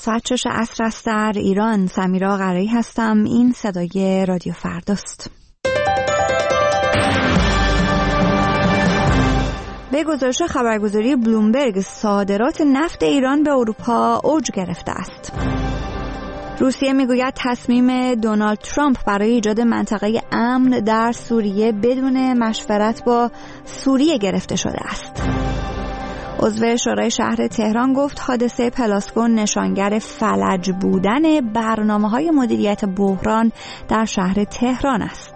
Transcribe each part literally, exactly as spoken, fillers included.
ساعت شش عصر است در ایران. سمیرا قرایی هستم. این صدای رادیو فرداست. به گزارش خبرگزاری بلومبرگ صادرات نفت ایران به اروپا اوج گرفته است. روسیه میگوید تصمیم دونالد ترامپ برای ایجاد منطقه امن در سوریه بدون مشورت با سوریه گرفته شده است. عضو شورای شهر تهران گفت حادثه پلاسکو نشانگر فلج بودن برنامه‌های مدیریت بحران در شهر تهران است.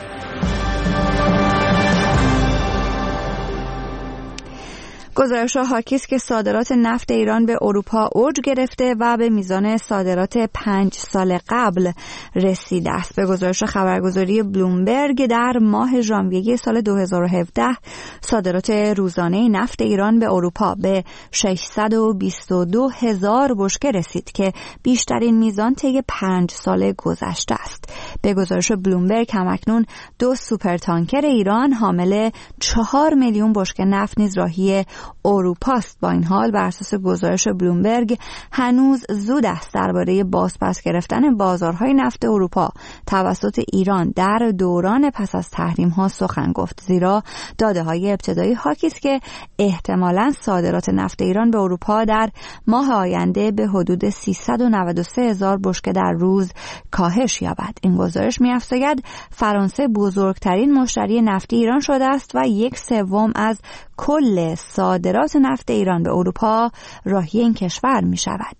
گزارش‌ها حاکی است که صادرات نفت ایران به اروپا اوج گرفته و به میزان صادرات پنج سال قبل رسیده است. به گزارش خبرگزاری بلومبرگ در ماه ژانویه سال دو هزار و هفده صادرات روزانه نفت ایران به اروپا به ششصد و بیست و دو هزار بشکه رسید که بیشترین میزان طی پنج سال گذشته است. به گزارش بلومبرگ همکنون دو سوپر تانکر ایران حامل چهار میلیون بشکه نفت نیز راهی اروپا است. با این حال بر اساس گزارش بلومبرگ هنوز زود است درباره بازپس گرفتن بازارهای نفت اروپا توسط ایران در دوران پس از تحریم ها سخن گفت، زیرا داده های ابتدایی حاکی است که احتمالاً صادرات نفت ایران به اروپا در ماه آینده به حدود سیصد و نود و سه هزار بشکه در روز کاهش یابد. این گزارش می‌افزاید فرانسه بزرگترین مشتری نفتی ایران شده است و یک سوم از کل صادرات نفت ایران به اروپا راهی این کشور می شود.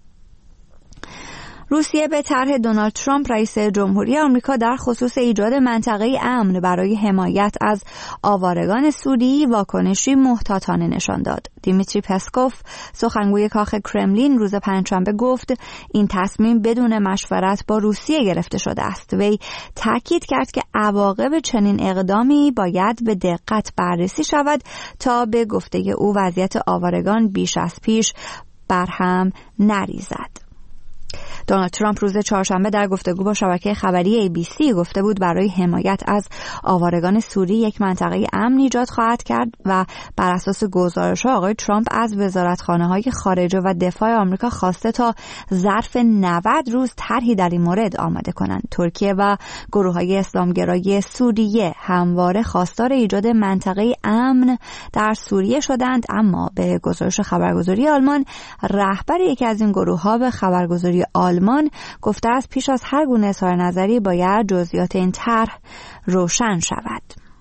روسیه به طرح دونالد ترامپ رئیس جمهوری آمریکا در خصوص ایجاد منطقه امن برای حمایت از آوارگان سوری واکنشی محتاطانه نشان داد. دیمیتری پسکوف سخنگوی کاخ کرملین روز پنجشنبه گفت این تصمیم بدون مشورت با روسیه گرفته شده است. وی تاکید کرد که عواقب چنین اقدامی باید به دقت بررسی شود تا به گفته او وضعیت آوارگان بیش از پیش برهم نریزد. دونالد ترامپ روز چهارشنبه در گفتگو با شبکه خبری ای بی سی گفته بود برای حمایت از آوارگان سوری یک منطقه امن ایجاد خواهد کرد و بر اساس گزارش‌ها آقای ترامپ از وزارتخانه‌های خارجه و دفاع آمریکا خواسته تا ظرف نود روز طرحی در این مورد آماده کنند. ترکیه و گروه‌های اسلامگرایی سوریه همواره خواستار ایجاد منطقه امن در سوریه شدند، اما به گزارش خبرگزاری آلمان رهبر یکی از این گروه‌ها به خبرگزاری آلمان گفته است پیش از هر گونه اظهار نظری باید جزئیات این طرح روشن شود.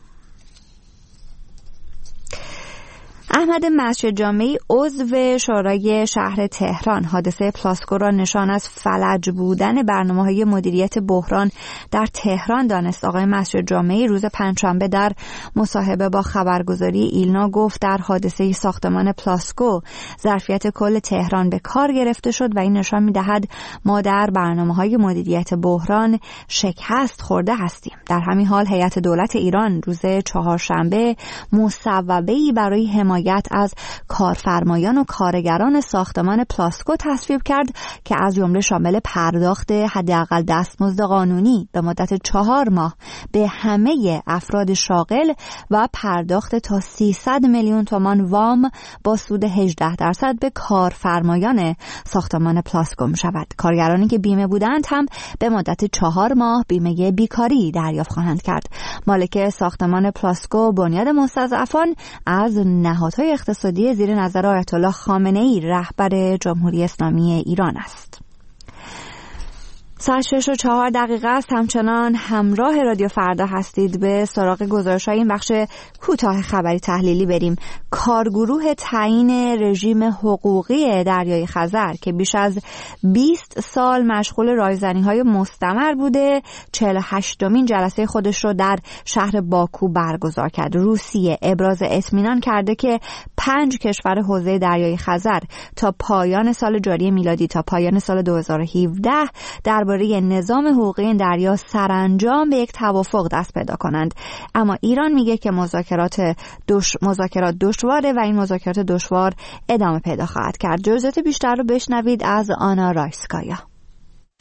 احمد مسجد جامعی عضو شورای شهر تهران حادثه پلاسکو را نشان از فلج بودن برنامه‌های مدیریت بحران در تهران دانست. آقای مسجد جامعی روز پنجشنبه در مصاحبه با خبرگزاری ایلنا گفت در حادثه ساختمان پلاسکو ظرفیت کل تهران به کار گرفته شد و این نشان می‌دهد ما در برنامه‌های مدیریت بحران شکست خورده هستیم. در همین حال هیئت دولت ایران روز چهارشنبه مصوبه‌ای برای حمایت از کارفرمایان و کارگران ساختمان پلاسکو تصویب کرد که از جمله شامل پرداخت حداقل دستمزد قانونی به مدت چهار ماه به همه افراد شاغل و پرداخت تا سیصد میلیون تومان وام با سود هجده درصد به کارفرمایان ساختمان پلاسکو می شود. کارگرانی که بیمه بودند هم به مدت چهار ماه بیمه بیکاری دریافت خواهند کرد. مالک ساختمان پلاسکو بنیاد مستضعفان از نهادهای اقتصادی زیر نظر آیت الله خامنه‌ای رهبر جمهوری اسلامی ایران است. ساعت شش و چهار دقیقه است. همچنان همراه رادیو فردا هستید. به سراغ گزارش‌های این بخش کوتاه خبری تحلیلی بریم. کارگروه تعیین رژیم حقوقی دریای خزر که بیش از بیست سال مشغول رایزنی‌های مستمر بوده، چهل و هشتمین جلسه خودش رو در شهر باکو برگزار کرد. روسیه ابراز اطمینان کرده که پنج کشور حوزه دریای خزر تا پایان سال جاری میلادی تا پایان سال دو هزار و هفده در درباره نظام حقوقی این دریا سرانجام به یک توافق دست پیدا کنند. اما ایران میگه که مذاکرات دش... مذاکرات دشواره و این مذاکرات دشوار ادامه پیدا خواهد کرد. جزئیات بیشتر رو بشنوید از آنا رایسکایا.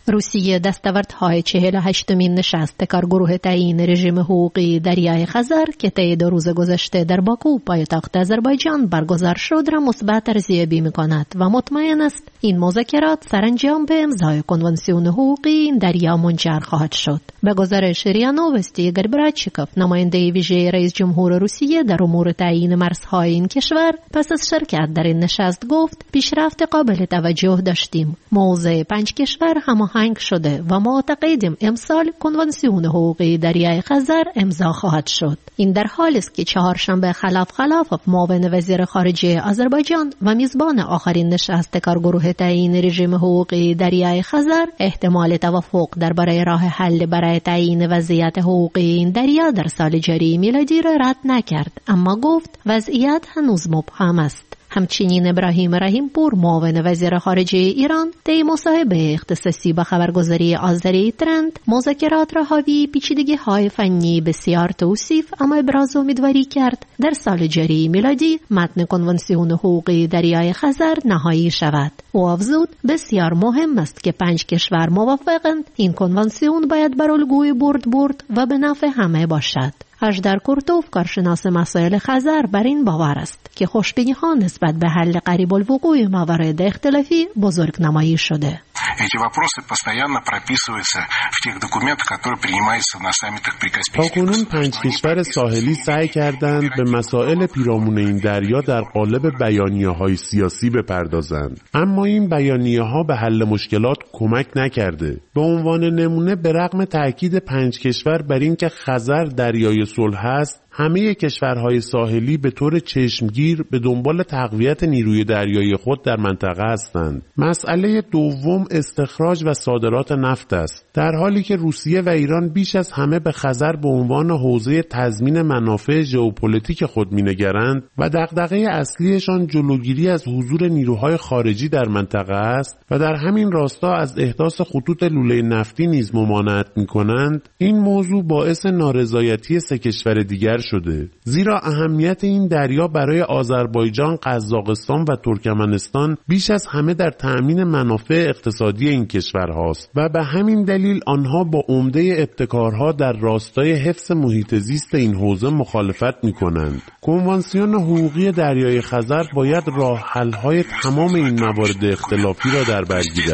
روسیه دستاوردهای چهل و هشتمین نشست کارگروه تعیین رژیم حقوقی دریای خزر که طی دو روز گذشته در باکو پایتخت آذربایجان برگزار شد را مثبت ارزیابی می‌کند و مطمئن است این مذاکرات سرانجام به امضای کنوانسیون حقوقی این دریا منجر خواهد شد. به گزارش ریا نووستی ایگور برادچیکوف، نماینده ویژه رئیس جمهور روسیه در امور تعیین مرزهای این کشور، پس از شرکت در این نشست گفت پیشرفت قابل توجه داشتیم. موضع پنج کشور هماهنگ شده و معتقدیم امسال کنوانسیون حقوقی دریای خزر امضا خواهد شد. این در حالی است که چهارشنبه خلاف خلافov معاون وزیر خارجه آذربایجان و میزبان آخرین نشست کارگروه تعیین رژیم حقوقی دریای خزر احتمال توافق درباره راه حل برای تعیین وضعیت حقوقی این دریا در سال جاری میلادی را رد نکرد، اما گفت وضعیت هنوز مبهم است. همچنین ابراهیم رحیمپور، معاون وزیر خارجه ایران، طی مصاحبه اختصاصی با خبرگزاری آذری ترند مذاکرات را حاوی پیچیدگی‌های فنی بسیار توصیف اما ابراز امیدواری کرد در سال جاری میلادی متن کنوانسیون حقوقی دریای خزر نهایی شود. او افزود بسیار مهم است که پنج کشور موافقند این کنوانسیون باید بر الگوی برد برد و به نفع همه باشد. اژدر کورتوف، کارشناس مسائل خزر، بر این باور است که خوشبینی‌ها نسبت به حل قریب الوقوع موارد اختلافی بزرگ نمایی شده. Эти вопросы постоянно прописываются в тех документах, которые принимаются на саммитах при Каспийском. تاکنون پنج کشور ساحلی سعی کردند به مسائل پیرامون این دریا در قالب بیانیه‌های سیاسی بپردازند، اما این بیانیه‌ها به حل مشکلات کمک نکرده. به عنوان نمونه به رغم تاکید پنج کشور بر اینکه خزر دریای صلح است، همه کشورهای ساحلی به طور چشمگیر به دنبال تقویت نیروی دریایی خود در منطقه هستند. مسئله دوم استخراج و صادرات نفت است، در حالی که روسیه و ایران بیش از همه به خزر به عنوان حوزه تضمین منافع ژئوپلیتیک خود می‌نگرند و دغدغه اصلیشان جلوگیری از حضور نیروهای خارجی در منطقه است و در همین راستا از احداث خطوط لوله نفتی نیز ممانعت می‌کنند. این موضوع باعث نارضایتی سه کشور دیگر شده، زیرا اهمیت این دریا برای آذربایجان، قزاقستان و ترکمنستان بیش از همه در تأمین منافع اقتصادی این کشورهاست و به همین دلیل آنها با عمده ابتکارها در راستای حفظ محیط زیست این حوزه مخالفت می‌کنند. کنوانسیون حقوقی دریای خزر باید راه حل‌های تمام این موارد اختلافی را در بر گیرد.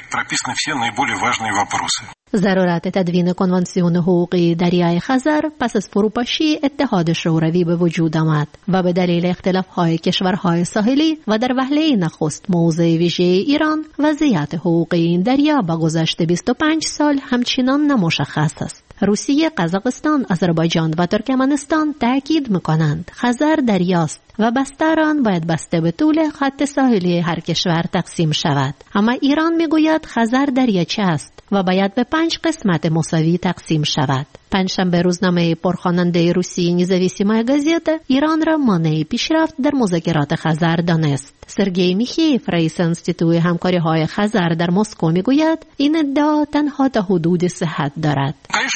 ضرورت تدوین کنوانسیون حقوقی دریای خزر پس از فروپاشی اتحاد شوروی به وجود آمد و به دلیل اختلاف‌های کشورهای ساحلی و در وهله نخست موضع ویژه ایران، وضعیت حقوقی این دریا با گذشت بیست و پنج سال همچنان نامشخص است. روسیه، قزاقستان، آذربایجان و ترکمنستان تأکید می‌کنند خزر دریاست و بستر آن باید بسته به طول خط ساحلی هر کشور تقسیم شود. اما ایران میگوید خزر دریاچه است و باید به پنج قسمت مساوی تقسیم شود. پنجشنبه روزنامه پرخواننده روسی نیزاویسیمای گازета ایران را مانع پیشرفت در مذاکرات خزر دانست. سرگئی میخیف، رئیس انستیتوی همکاری‌های خزر در مسکو میگوید این ادعا تنها تا حدود صحت دارد.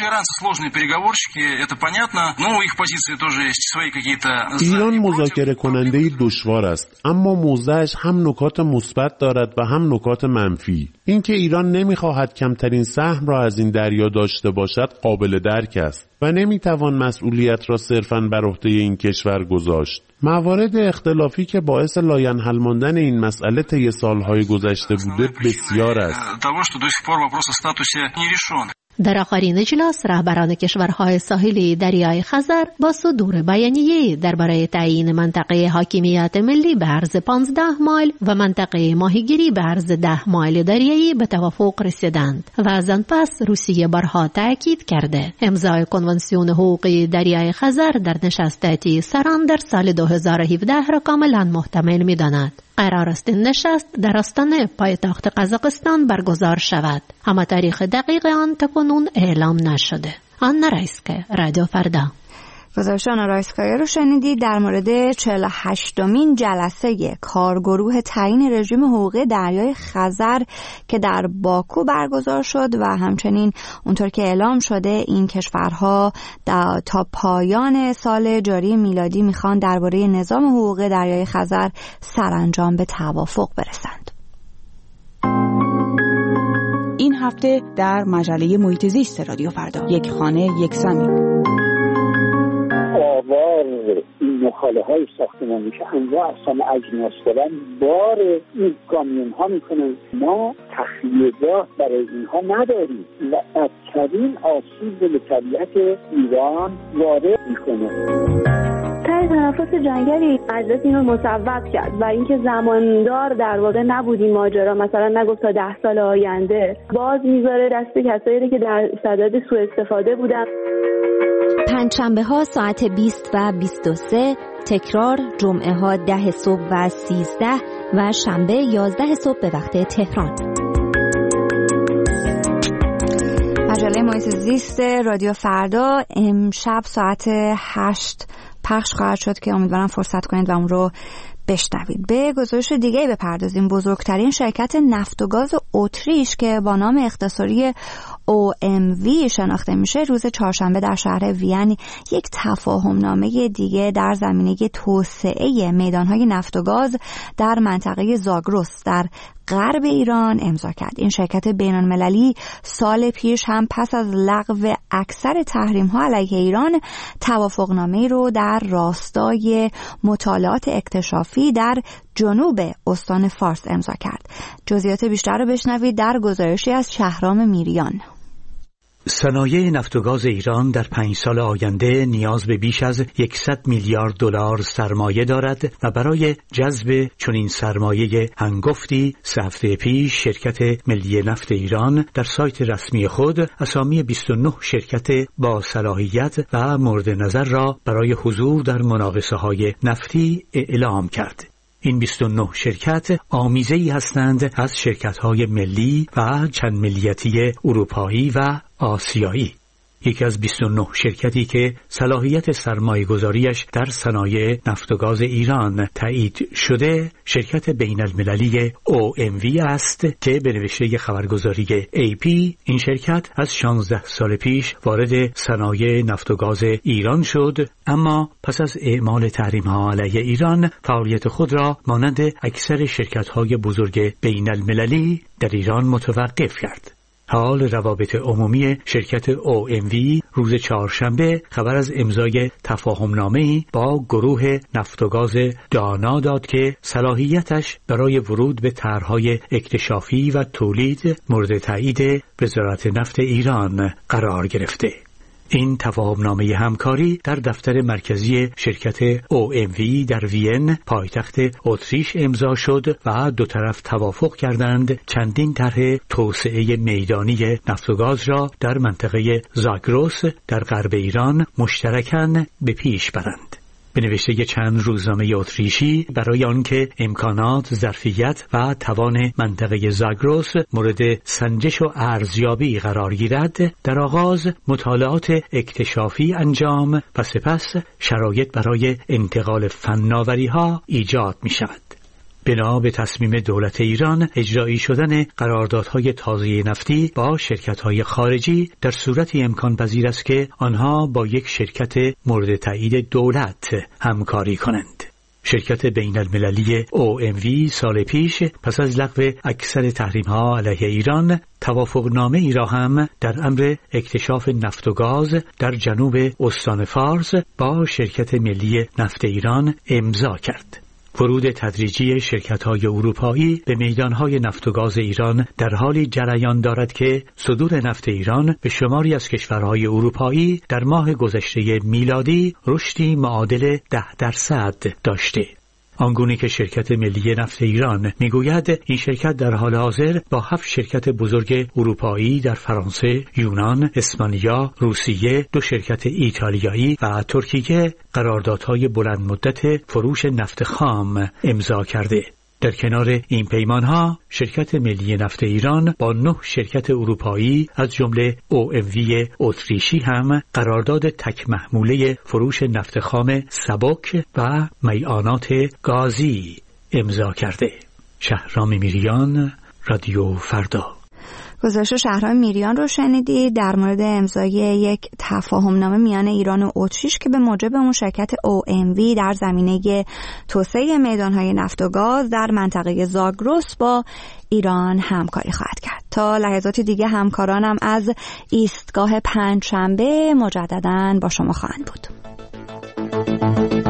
ایران مذاکره کننده دشوار است، اما موضعش هم نکات مثبت دارد و هم نکات منفی. اینکه ایران نمیخواهد کمترین سهم را از این دریا داشته باشد قابل درک است و نمیتوان مسئولیت را صرفاً بر عهده این کشور گذاشت. موارد اختلافی که باعث لاینحل ماندن این مسئله طی سالهای گذشته بوده بسیار است. در آخرین اجلاس رهبران کشورهای ساحلی دریای خزر با صدور بیانیه درباره تعیین منطقه حاکمیت ملی به عرض پانزده مایل و منطقه ماهیگیری به عرض ده مایل دریایی به توافق رسیدند و از آن پس روسیه بارها تاکید کرده امضای کنوانسیون حقوقی دریای خزر در نشست تی سران در سال دو هزار و هفده را کاملا محتمل می‌داند. قرار است این نشست در آستانه پایتخت قزاقستان برگزار شود، اما تاریخ دقیق آن تاکنون اعلام نشده. آنا رایسکا، رادیو فردا. گزارش آنا رایسکا رو شنیدید در مورد چهل و هشتمین جلسه کارگروه تعیین رژیم حقوقی دریای خزر که در باکو برگزار شد و همچنین اونطور که اعلام شده این کشورها تا پایان سال جاری میلادی میخوان درباره نظام حقوقی دریای خزر سرانجام به توافق برسند. این هفته در مجله محیط زیست رادیو فردا. یک خانه یک زمین. آوار این نخاله های ساختمانی که انواع اقسام اجناس دارن بار این کامیون ها میکنن. ما تخلیه‌گاه برای اینها نداریم و بدترین آسیب به طبیعت ایران وارد میکنه. تای تنفس جنگلی مجلس اینو مصوب کرد و اینکه زماندار در واقع نبود این ماجرا، مثلا نگفت تا ده سال آینده، باز میذاره دست کسایی که در صدد سوء استفاده بودن. پنجشنبه ها ساعت بیست و بیست و سه، تکرار جمعه ها ده صبح و سیزده و شنبه یازده صبح به وقت تهران. مجله محیط زیست رادیو فردا امشب ساعت هشت پخش خواهد شد که امیدوارم فرصت کنید و اون رو بشنوید. به گزارش دیگه بپردازیم. بزرگترین شرکت نفت و گاز اتریش که با نام اختصاری او ام وی شناخته میشه، روز چهارشنبه در شهر وین یک تفاهمنامه دیگه در زمینه توسعه میدانهای نفت و گاز در منطقه زاگرس در غرب ایران امضا کرد. این شرکت بین‌المللی سال پیش هم پس از لغو اکثر تحریم‌ها علیه ایران توافقنامه‌ای رو در راستای مطالعات اکتشافی در جنوب استان فارس امضا کرد. جزئیات بیشتر رو بشنوید در گزارشی از شهرام میریان. صنایع نفت و گاز ایران در پنج سال آینده نیاز به بیش از صد میلیارد دلار سرمایه دارد و برای جذب چنین سرمایه هنگفتی سه هفته پیش شرکت ملی نفت ایران در سایت رسمی خود اسامی بیست و نه شرکت با صلاحیت و مورد نظر را برای حضور در مناقصه‌های نفتی اعلام کرد. این بیست و نه شرکت آمیزه‌ای هستند از شرکت‌های ملی و چند ملیتی اروپایی و آسیایی. یکی از بیست و نه شرکتی که صلاحیت سرمایه‌گذاریش در صنایع نفت و گاز ایران تایید شده، شرکت بین المللی او ام وی است که به نوشته خبرگزاری ای پی این شرکت از شانزده سال پیش وارد صنایع نفت و گاز ایران شد، اما پس از اعمال تحریم‌ها علیه ایران فعالیت خود را مانند اکثر شرکت‌های بزرگ بین المللی در ایران متوقف کرد. حال روابط عمومی شرکت او ام وی روز چهارشنبه خبر از امضای تفاهمنامه‌ای با گروه نفت و گاز دانا داد که صلاحیتش برای ورود به طرح‌های اکتشافی و تولید مورد تایید وزارت نفت ایران قرار گرفته. این تفاهمنامه همکاری در دفتر مرکزی شرکت او ام وی در وین پایتخت اتریش امضا شد و دو طرف توافق کردند چندین طرح توسعه میدانی نفت و گاز را در منطقه زاگرس در غرب ایران مشترکاً به پیش برند. به نوشته چند روزنامه اتریشی، برای آنکه امکانات، ظرفیت و توان منطقه زاگرس مورد سنجش و ارزیابی قرار گیرد، در آغاز مطالعات اکتشافی انجام و سپس شرایط برای انتقال فناوری‌ها ایجاد می شود. بنا به تصمیم دولت ایران، اجرایی شدن قراردادهای تازه نفتی با شرکت‌های خارجی در صورتی امکان پذیر است که آنها با یک شرکت مورد تایید دولت همکاری کنند. شرکت بین المللی او ام وی سال پیش پس از لغو اکثر تحریم‌ها علیه ایران توافقنامه ای را هم در امر اکتشاف نفت و گاز در جنوب استان فارس با شرکت ملی نفت ایران امضا کرد. ورود تدریجی شرکت‌های اروپایی به میدان‌های نفت و گاز ایران در حالی جریان دارد که صدور نفت ایران به شماری از کشورهای اروپایی در ماه گذشته میلادی رشدی معادل ده درصد داشته. آنگونه که شرکت ملی نفت ایران میگوید این شرکت در حال حاضر با هفت شرکت بزرگ اروپایی در فرانسه، یونان، اسپانیا، روسیه، دو شرکت ایتالیایی و ترکیه قراردادهای بلند مدت فروش نفت خام امضا کرده. در کنار این پیمانها شرکت ملی نفت ایران با نه شرکت اروپایی از جمله او ام وی اتریشی هم قرارداد تک محموله فروش نفت خام سبک و میعانات گازی امضا کرده. شهرام میریان، رادیو فردا. گزارش شهرام میریان رو شنیدید در مورد امضای یک تفاهمنامه میان ایران و اتریش که به موجب اون شرکت او ام وی در زمینه توسعه میدانهای نفت و گاز در منطقه زاگرس با ایران همکاری خواهد کرد. تا لحظات دیگه همکارانم از ایستگاه پنجشنبه مجدداً با شما خواهند بود.